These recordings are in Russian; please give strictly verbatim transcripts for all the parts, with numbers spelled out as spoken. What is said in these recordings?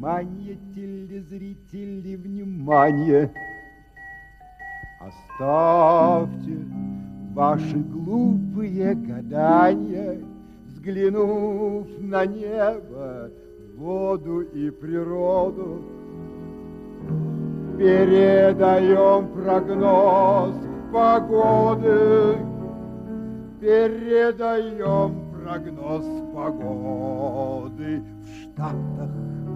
Внимание, телезрители, внимание! Оставьте ваши глупые гадания, взглянув на небо, воду и природу. Передаем прогноз погоды, передаем прогноз погоды в Штатах.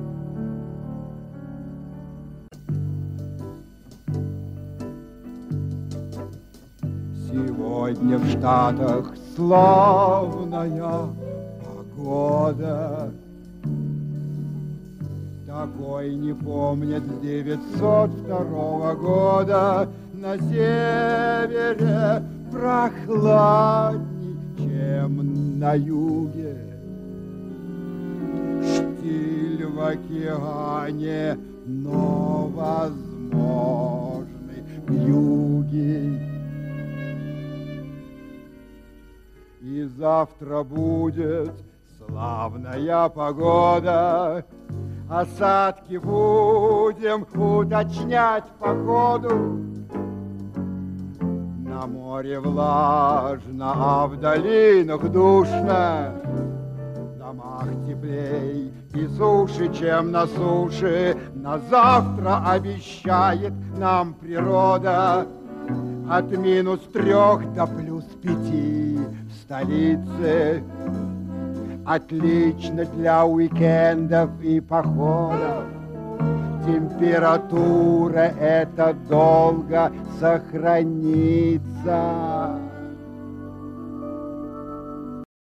Сегодня в Штатах славная погода. Такой не помнят с девятьсот второго года. На севере прохладней, чем на юге. Штиль в океане, но возможны вьюги. И завтра будет славная погода. Осадки будем уточнять по ходу. На море влажно, а в долинах душно. В домах теплей и суше, чем на суше. На завтра обещает нам природа от минус трех до плюс пяти в столице. Отлично для уикендов и походов. Температура эта долго сохранится.